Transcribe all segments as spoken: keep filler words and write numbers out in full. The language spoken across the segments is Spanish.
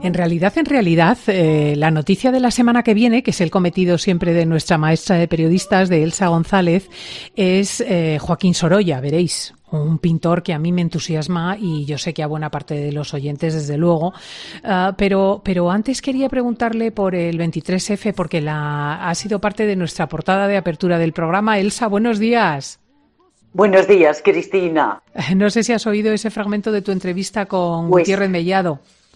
En realidad, en realidad, eh, la noticia de la semana que viene, que es el cometido siempre de nuestra maestra de periodistas, de Elsa González, es eh, Joaquín Sorolla, veréis. Un pintor que a mí me entusiasma y yo sé que a buena parte de los oyentes, desde luego. Uh, pero, pero antes quería preguntarle por el veintitrés efe, porque la, ha sido parte de nuestra portada de apertura del programa. Elsa, buenos días. Buenos días, Cristina. No sé si has oído ese fragmento de tu entrevista con Pues, Gutiérrez Mellado.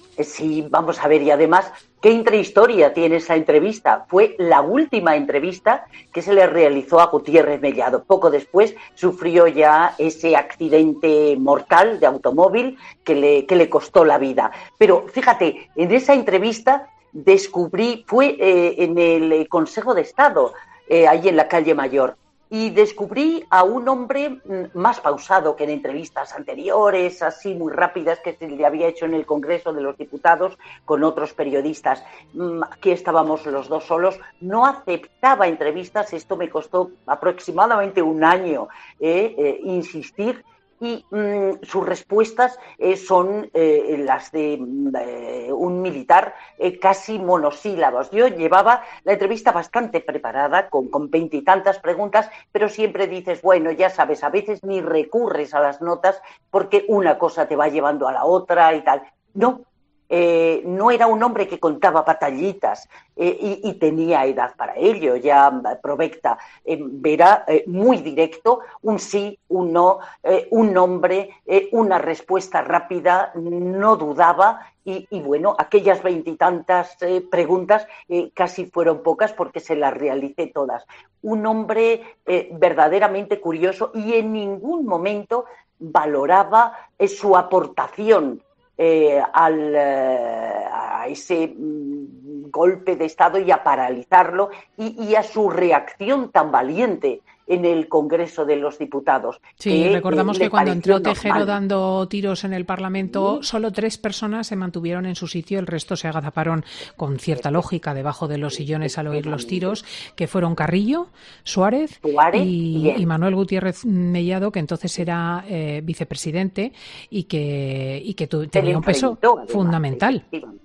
Sí, vamos a ver, y además, ¿qué intrahistoria tiene esa entrevista? Fue la última entrevista que se le realizó a Gutiérrez Mellado. Poco después sufrió ya ese accidente mortal de automóvil que le, que le costó la vida. Pero fíjate, en esa entrevista descubrí, fue eh, en el Consejo de Estado, eh, ahí en la calle Mayor, y descubrí a un hombre más pausado que en entrevistas anteriores, así muy rápidas, que se le había hecho en el Congreso de los Diputados con otros periodistas. Aquí estábamos los dos solos, no aceptaba entrevistas, esto me costó aproximadamente un año eh, eh, insistir. Y mmm, sus respuestas eh, son eh, las de eh, un militar eh, casi monosílabos. Yo llevaba la entrevista bastante preparada, con veintitantas preguntas, pero siempre dices, bueno, ya sabes, a veces ni recurres a las notas porque una cosa te va llevando a la otra y tal. No. Eh, no era un hombre que contaba batallitas eh, y, y tenía edad para ello, ya provecta, eh, era eh, muy directo, un sí, un no, eh, un nombre, eh, una respuesta rápida, no dudaba y, y bueno, aquellas veintitantas eh, preguntas eh, casi fueron pocas porque se las realicé todas. Un hombre eh, verdaderamente curioso y en ningún momento valoraba eh, su aportación Eh, al, eh, a ese mm, golpe de Estado y a paralizarlo y, y a su reacción tan valiente en el Congreso de los Diputados. Sí, que, recordamos eh, que cuando entró normal. Tejero dando tiros en el Parlamento, ¿sí? Solo tres personas se mantuvieron en su sitio, el resto se agazaparon con cierta lógica debajo de los sillones al oír los tiros, que fueron Carrillo, Suárez, Suárez y, y Manuel Gutiérrez Mellado, que entonces era eh, vicepresidente y que, y que tu, tenía un peso además, fundamental.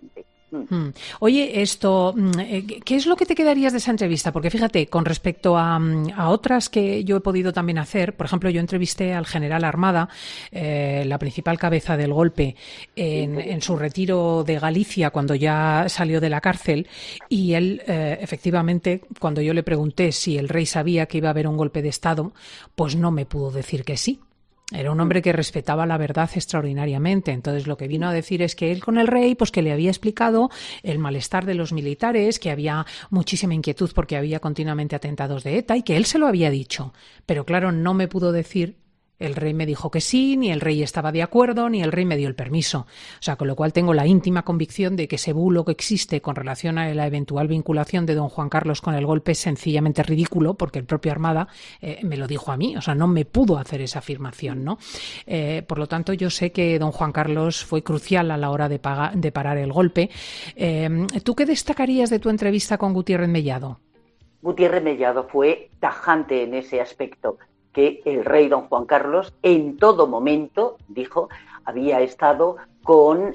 Hmm. Oye, esto, ¿qué es lo que te quedarías de esa entrevista? Porque fíjate, con respecto a, a otras que yo he podido también hacer, por ejemplo, yo entrevisté al general Armada, eh, la principal cabeza del golpe, en, en su retiro de Galicia, cuando ya salió de la cárcel, y él, eh, efectivamente, cuando yo le pregunté si el rey sabía que iba a haber un golpe de Estado, pues no me pudo decir que sí. Era un hombre que respetaba la verdad extraordinariamente. Entonces, lo que vino a decir es que él con el rey, pues que le había explicado el malestar de los militares, que había muchísima inquietud porque había continuamente atentados de ETA y que él se lo había dicho. Pero claro, no me pudo decir, el rey me dijo que sí, ni el rey estaba de acuerdo, ni el rey me dio el permiso. O sea, con lo cual tengo la íntima convicción de que ese bulo que existe con relación a la eventual vinculación de don Juan Carlos con el golpe es sencillamente ridículo, porque el propio Armada eh, me lo dijo a mí, o sea, no me pudo hacer esa afirmación, ¿no? Eh, por lo tanto, yo sé que don Juan Carlos fue crucial a la hora de, pagar, de parar el golpe. Eh, ¿Tú qué destacarías de tu entrevista con Gutiérrez Mellado? Gutiérrez Mellado fue tajante en ese aspecto, que el rey don Juan Carlos en todo momento, dijo, había estado con,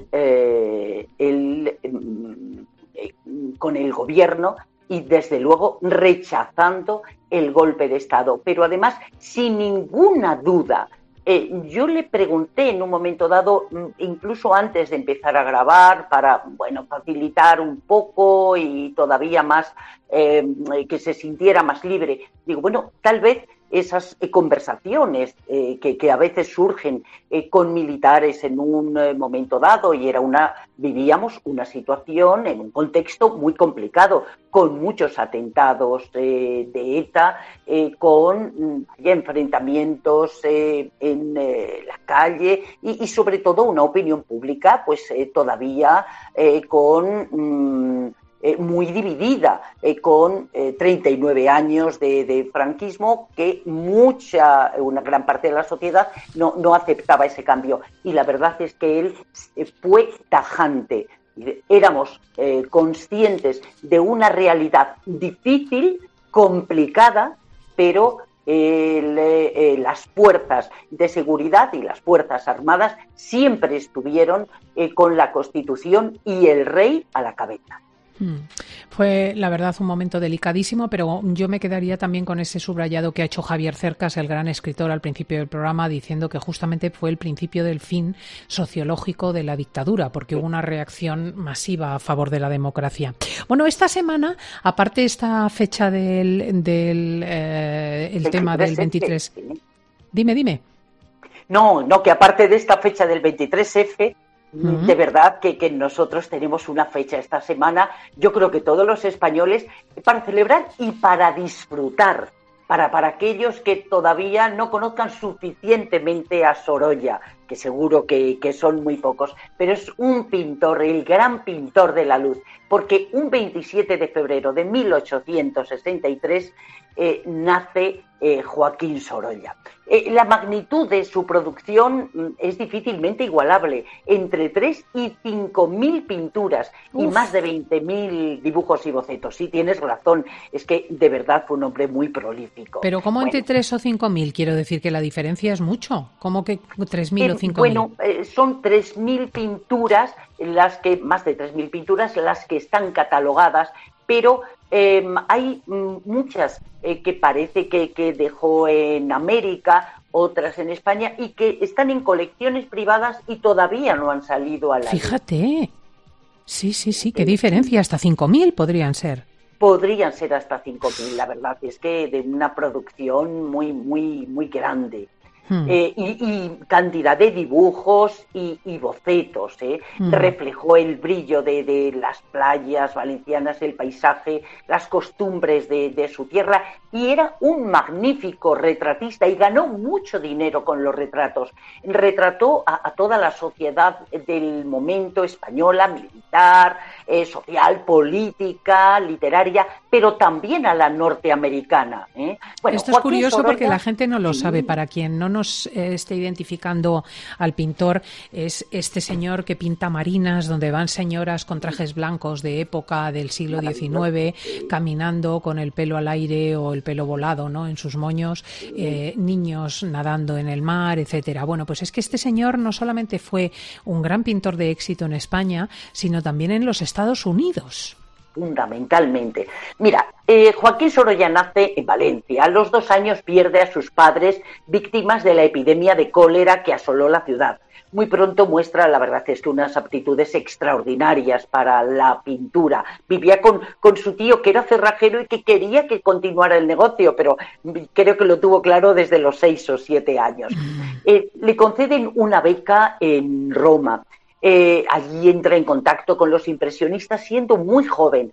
eh, el, eh, con el gobierno y desde luego rechazando el golpe de Estado, pero además sin ninguna duda. Eh, yo le pregunté en un momento dado, incluso antes de empezar a grabar, para bueno, facilitar un poco y todavía más, eh, que se sintiera más libre. Digo, bueno, tal vez esas eh, conversaciones eh, que, que a veces surgen eh, con militares en un eh, momento dado, y era una, vivíamos una situación en un contexto muy complicado, con muchos atentados eh, de ETA, eh, con ya, enfrentamientos eh, en eh, la calle y, y sobre todo una opinión pública pues eh, todavía eh, con... Mmm, Eh, muy dividida, eh, con eh, treinta y nueve años de, de franquismo, que mucha, una gran parte de la sociedad no, no aceptaba ese cambio. Y la verdad es que él eh, fue tajante. Éramos eh, conscientes de una realidad difícil, complicada, pero el, eh, las fuerzas de seguridad y las fuerzas armadas siempre estuvieron eh, con la Constitución y el rey a la cabeza. Fue, la verdad, un momento delicadísimo, pero yo me quedaría también con ese subrayado que ha hecho Javier Cercas, el gran escritor, al principio del programa, diciendo que justamente fue el principio del fin sociológico de la dictadura, porque hubo una reacción masiva a favor de la democracia. Bueno, esta semana, aparte esta fecha del, del eh, el tema del veintitrés... Dime, dime. No, no, que aparte de esta fecha del veintitrés efe, Uh-huh. De verdad que, que nosotros tenemos una fecha esta semana, yo creo que todos los españoles, para celebrar y para disfrutar, para, para aquellos que todavía no conozcan suficientemente a Sorolla, que seguro que, que son muy pocos, pero es un pintor, el gran pintor de la luz, porque un veintisiete de febrero de mil ochocientos sesenta y tres eh, nace eh, Joaquín Sorolla. Eh, la magnitud de su producción mm, es difícilmente igualable, entre tres y cinco mil pinturas Uf. y más de veinte mil dibujos y bocetos. Sí, tienes razón, es que de verdad fue un hombre muy prolífico. Pero ¿cómo bueno. entre tres o cinco mil? Quiero decir que la diferencia es mucho. ¿Cómo que tres mil eh, o cinco mil? Bueno, eh, son tres mil pinturas, las que más de tres mil pinturas, las que están catalogadas, pero eh, hay muchas eh, que parece que, que dejó en América, otras en España, y que están en colecciones privadas y todavía no han salido a la Fíjate, luz. sí, sí, sí, qué diferencia, hasta cinco mil podrían ser. Podrían ser hasta cinco mil, la verdad, es que de una producción muy, muy, muy grande. Hmm. Eh, y, y cantidad de dibujos y, y bocetos, ¿eh? Hmm. Reflejó el brillo de, de las playas valencianas, el paisaje, las costumbres de, de su tierra, y era un magnífico retratista y ganó mucho dinero con los retratos. Retrató a, a toda la sociedad del momento, española, militar, eh, social, política, literaria, pero también a la norteamericana, ¿eh? Bueno, esto es Joaquín curioso Sorolla, porque la gente no lo sabe, para quien no nos eh, esté identificando al pintor, es este señor que pinta marinas donde van señoras con trajes blancos de época del siglo diecinueve caminando con el pelo al aire o el pelo volado, ¿no?, en sus moños, eh, niños nadando en el mar, etcétera. Bueno, pues es que este señor no solamente fue un gran pintor de éxito en España, sino también en los Estados Unidos. Fundamentalmente. Mira, eh, Joaquín Sorolla nace en Valencia. A los dos años pierde a sus padres víctimas de la epidemia de cólera que asoló la ciudad. Muy pronto muestra, la verdad es que unas aptitudes extraordinarias para la pintura. Vivía con, con su tío, que era cerrajero y que quería que continuara el negocio, pero creo que lo tuvo claro desde los seis o siete años. Eh, le conceden una beca en Roma. Eh, allí entra en contacto con los impresionistas siendo muy joven,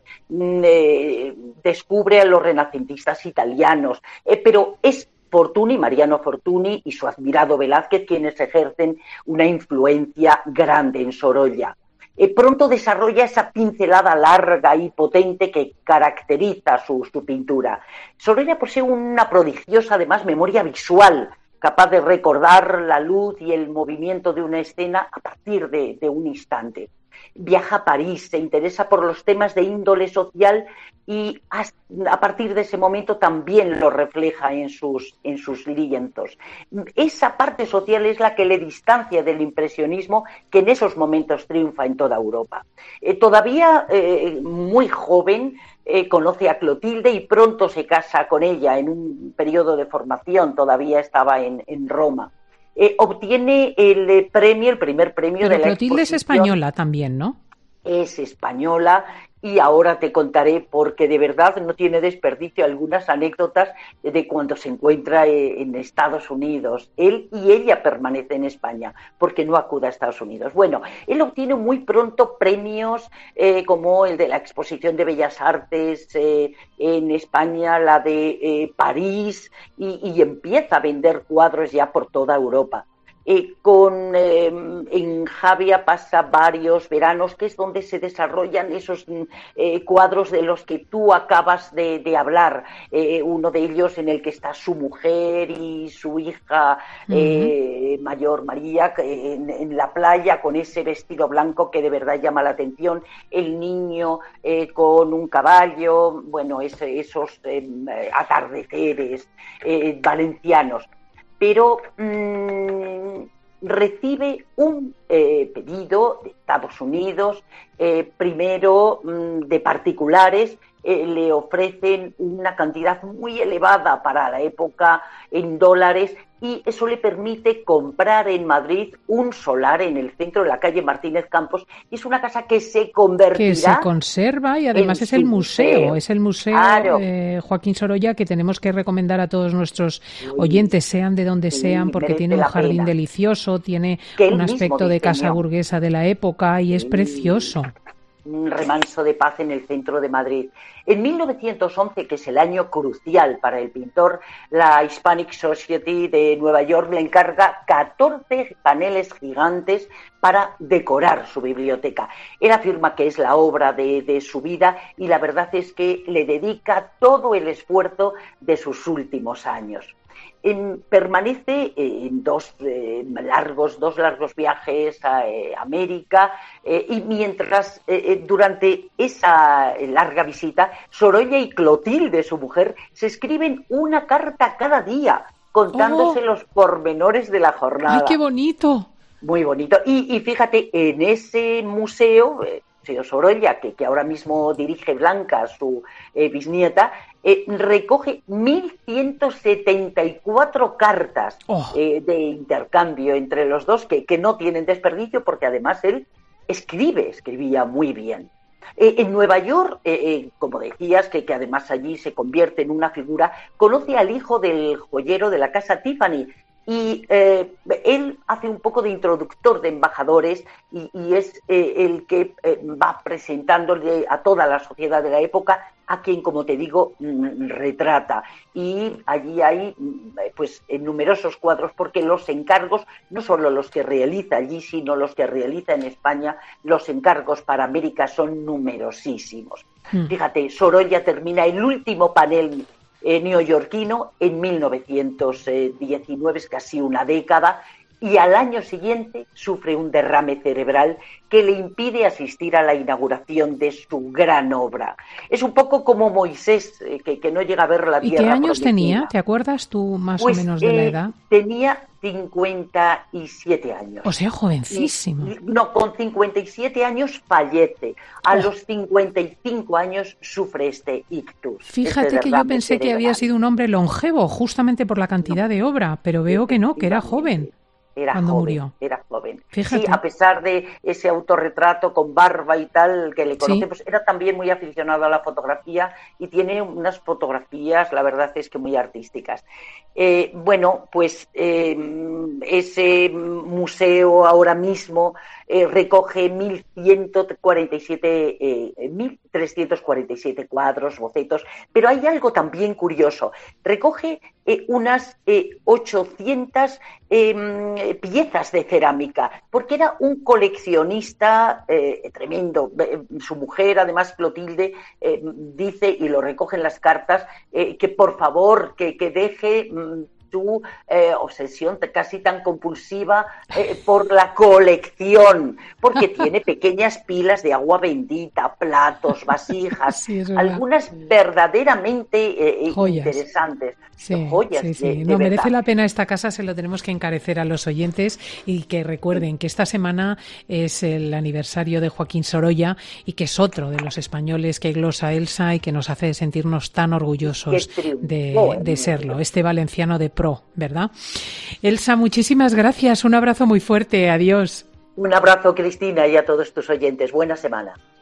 eh, descubre a los renacentistas italianos, eh, pero es Fortuny, Mariano Fortuny y su admirado Velázquez quienes ejercen una influencia grande en Sorolla. Eh, pronto desarrolla esa pincelada larga y potente que caracteriza su, su pintura. Sorolla posee una prodigiosa, además, memoria visual, capaz de recordar la luz y el movimiento de una escena a partir de, de un instante. Viaja a París, se interesa por los temas de índole social y a, a partir de ese momento también lo refleja en sus, en sus lienzos. Esa parte social es la que le distancia del impresionismo que en esos momentos triunfa en toda Europa. Eh, todavía eh, muy joven, Eh, conoce a Clotilde y pronto se casa con ella en un periodo de formación, todavía estaba en, en Roma. Eh, obtiene el eh, premio, el primer premio Pero de la Clotilde exposición. Es española también, ¿no? Es española y ahora te contaré porque de verdad no tiene desperdicio algunas anécdotas de cuando se encuentra en Estados Unidos. Él y ella permanece en España porque no acude a Estados Unidos. Bueno, él obtiene muy pronto premios eh, como el de la Exposición de Bellas Artes eh, en España, la de eh, París y, y empieza a vender cuadros ya por toda Europa. Eh, con eh, en Javia pasa varios veranos, que es donde se desarrollan esos eh, cuadros de los que tú acabas de, de hablar. Eh, uno de ellos en el que está su mujer y su hija eh, uh-huh. mayor, María, en, en la playa con ese vestido blanco que de verdad llama la atención. El niño eh, con un caballo, bueno, ese, esos eh, atardeceres eh, valencianos. Pero mmm, recibe un eh, pedido de Estados Unidos, eh, primero mmm, de particulares, eh, le ofrecen una cantidad muy elevada para la época en dólares, y eso le permite comprar en Madrid un solar en el centro de la calle Martínez Campos, y es una casa que se convertirá... Que se conserva y además es el museo, museo, es el museo claro. eh, Joaquín Sorolla, que tenemos que recomendar a todos nuestros sí. oyentes, sean de donde sí, sean, porque tiene un jardín pena. delicioso, tiene que un aspecto de casa burguesa de la época y sí. es precioso. Un remanso de paz en el centro de Madrid. En mil novecientos once, que es el año crucial para el pintor, la Hispanic Society de Nueva York le encarga catorce paneles gigantes para decorar su biblioteca. Él afirma que es la obra de, de su vida, y la verdad es que le dedica todo el esfuerzo de sus últimos años. En, permanece en dos eh, largos dos largos viajes a eh, América eh, y mientras eh, durante esa larga visita, Sorolla y Clotilde, su mujer, se escriben una carta cada día contándose oh. los pormenores de la jornada. ¡Ay, qué bonito! Muy bonito. Y, y fíjate, en ese museo, eh, Sorolla, que, que ahora mismo dirige Blanca, su eh, bisnieta, eh, recoge mil ciento setenta y cuatro cartas oh. eh, de intercambio entre los dos, que, que no tienen desperdicio, porque además él escribe, escribía muy bien. Eh, en Nueva York, eh, eh, como decías, que, que además allí se convierte en una figura, conoce al hijo del joyero de la casa Tiffany, y eh, él hace un poco de introductor de embajadores y, y es eh, el que eh, va presentándole a toda la sociedad de la época, a quien, como te digo, mm, retrata. Y allí hay pues numerosos cuadros, porque los encargos, no solo los que realiza allí, sino los que realiza en España, los encargos para América son numerosísimos. Mm. Fíjate, Sorolla termina el último panel Eh, neoyorquino en mil novecientos diecinueve, es casi una década, y al año siguiente sufre un derrame cerebral que le impide asistir a la inauguración de su gran obra. Es un poco como Moisés, eh, que, que no llega a ver la tierra. ¿Y qué años prometida. tenía? ¿Te acuerdas tú más pues, o menos de eh, la edad? Tenía cincuenta y siete años. O sea, jovencísimo. Y, no, con cincuenta y siete años fallece. A oh. los cincuenta y cinco años sufre este ictus. Fíjate este que yo pensé cerebral. que había sido un hombre longevo, justamente por la cantidad no. de obra, pero veo que no, que era joven. Era cuando joven, murió. Era joven. Fíjate. Sí, a pesar de ese autorretrato con barba y tal que le conocemos, sí. era también muy aficionado a la fotografía y tiene unas fotografías, la verdad es que muy artísticas. Eh, bueno, pues eh, ese museo ahora mismo eh, recoge mil ciento cuarenta y siete, eh, mil trescientos cuarenta y siete cuadros, bocetos, pero hay algo también curioso. Recoge eh, unas eh, ochocientas eh, piezas de cerámica, porque era un coleccionista eh, tremendo. Su mujer, además, Clotilde, eh, dice, y lo recoge en las cartas, eh, que por favor, que, que deje mm, su eh, obsesión casi tan compulsiva eh, por la colección, porque tiene pequeñas pilas de agua bendita, platos, vasijas, sí, algunas verdaderamente eh, interesantes. Sí, joyas sí, sí. De, de no, verdad. merece la pena esta casa, se lo tenemos que encarecer a los oyentes, y que recuerden que esta semana es el aniversario de Joaquín Sorolla, y que es otro de los españoles que glosa Elsa y que nos hace sentirnos tan orgullosos de, de serlo, este valenciano de pro, ¿verdad? Elsa, muchísimas gracias, un abrazo muy fuerte, adiós. Un abrazo, Cristina, y a todos tus oyentes. Buena semana.